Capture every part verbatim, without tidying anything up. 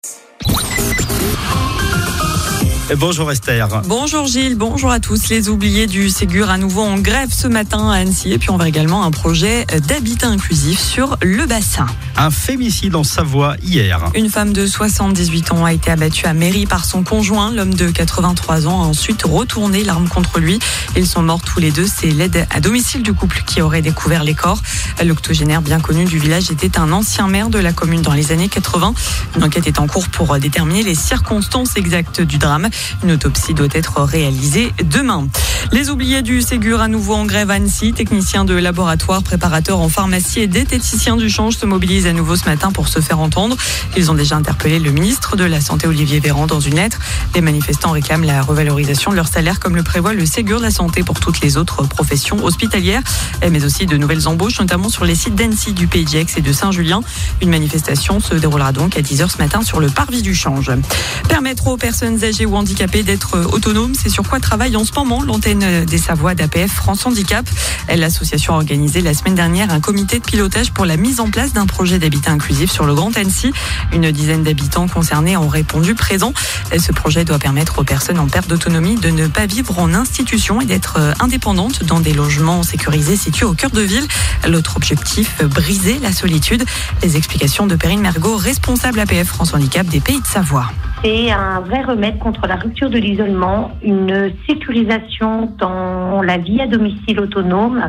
Bonjour Esther. Bonjour Gilles, bonjour à tous. Les oubliés du Ségur à nouveau en grève ce matin à Annecy. Et puis on verra également un projet d'habitat inclusif sur le bassin. Un fémicide en Savoie hier. Une femme de soixante-dix-huit ans a été abattue à Méry par son conjoint. L'homme de quatre-vingt-trois ans a ensuite retourné l'arme contre lui. Ils sont morts tous les deux. C'est l'aide à domicile du couple qui aurait découvert les corps. L'octogénaire bien connu du village était un ancien maire de la commune dans les années quatre-vingts. Une enquête est en cours pour déterminer les circonstances exactes du drame. Une autopsie doit être réalisée demain. Les oubliés du Ségur à nouveau en grève à Annecy. Techniciens de laboratoire, préparateurs en pharmacie et diététiciens du change se mobilisent à nouveau ce matin pour se faire entendre. Ils ont déjà interpellé le ministre de la Santé Olivier Véran dans une lettre. Les manifestants réclament la revalorisation de leur salaire comme le prévoit le Ségur de la santé pour toutes les autres professions hospitalières, mais aussi de nouvelles embauches, notamment sur les sites d'Annecy, du Pays de Gex et de Saint-Julien. Une manifestation se déroulera donc à dix heures ce matin sur le parvis du change. Permettre aux personnes âgées ou handicapées d'être autonomes, c'est sur quoi travaille en ce moment l'antenne des Savoies d'A P F France Handicap. L'association a organisé la semaine dernière un comité de pilotage pour la mise en place d'un projet d'habitat inclusif sur le Grand Annecy. Une dizaine d'habitants concernés ont répondu présents. Ce projet doit permettre aux personnes en perte d'autonomie de ne pas vivre en institution et d'être indépendantes dans des logements sécurisés situés au cœur de ville. L'autre objectif, briser la solitude. Les explications de Perrine Mergot, responsable A P F France Handicap des Pays de Savoie. C'est un vrai remède contre la rupture de l'isolement, une sécurisation dans la vie à domicile autonome.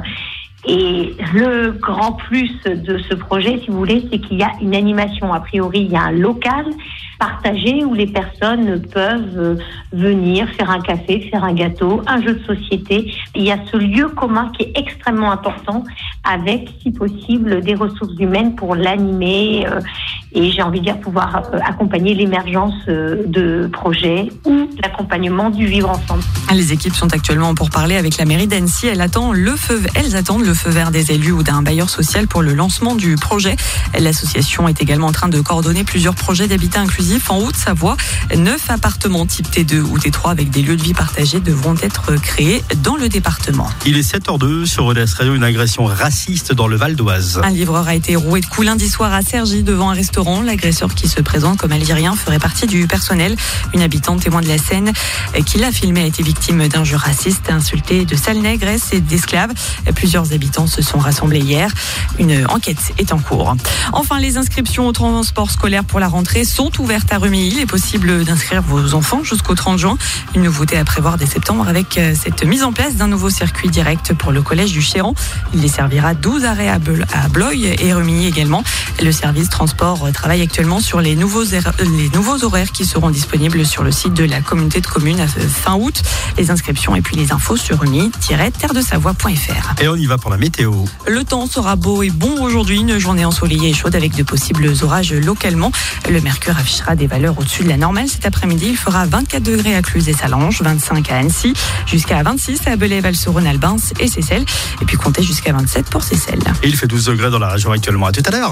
Et le grand plus de ce projet, si vous voulez, c'est qu'il y a une animation. A priori, il y a un local partagé où les personnes peuvent venir faire un café, faire un gâteau, un jeu de société. Il y a ce lieu commun qui est extrêmement important avec, si possible, des ressources humaines pour l'animer et j'ai envie de dire pouvoir accompagner l'émergence de projets ou l'accompagnement du vivre ensemble. Les équipes sont actuellement pour parler avec la mairie d'Annecy. Elles attendent le feu, elles attendent le feu vert des élus ou d'un bailleur social pour le lancement du projet. L'association est également en train de coordonner plusieurs projets d'habitat inclusif en Haute-Savoie. Neuf appartements type T deux ou T trois avec des lieux de vie partagés devront être créés dans le département. Il est sept heures deux sur O D S Radio, une agression raciste dans le Val d'Oise. Un livreur a été roué de coups lundi soir à Cergy devant un restaurant. L'agresseur qui se présente comme algérien ferait partie du personnel. Une habitante témoin de la scène qui l'a filmé a été victime d'injures racistes, insultée de sale négresse et d'esclaves. Plusieurs habitants se sont rassemblés hier. Une enquête est en cours. Enfin, les inscriptions au transport scolaire pour la rentrée sont ouvertes à Rumilly. Il est possible d'inscrire vos enfants jusqu'au trente juin. Une nouveauté à prévoir dès septembre avec cette mise en place d'un nouveau circuit direct pour le collège du Chéran. Il desservira douze arrêts à Bloye et Rumilly également. Le service transport travaille actuellement sur les nouveaux, les nouveaux horaires qui seront disponibles sur le site de la communauté de communes à fin août. Les inscriptions et puis les infos sur rumilly tiret terre de savoie point f r. Et on y va pour la météo. Le temps sera beau et bon aujourd'hui. Une journée ensoleillée et chaude avec de possibles orages localement. Le mercure affichera des valeurs au-dessus de la normale. Cet après-midi, il fera vingt-quatre degrés à Cluse et Salange, vingt-cinq à Annecy, jusqu'à vingt-six à Belay, Val-sur-Rhône, Albins et Seyssel. Et puis comptez jusqu'à vingt-sept pour Seyssel. Et il fait douze degrés dans la région actuellement. À tout à l'heure.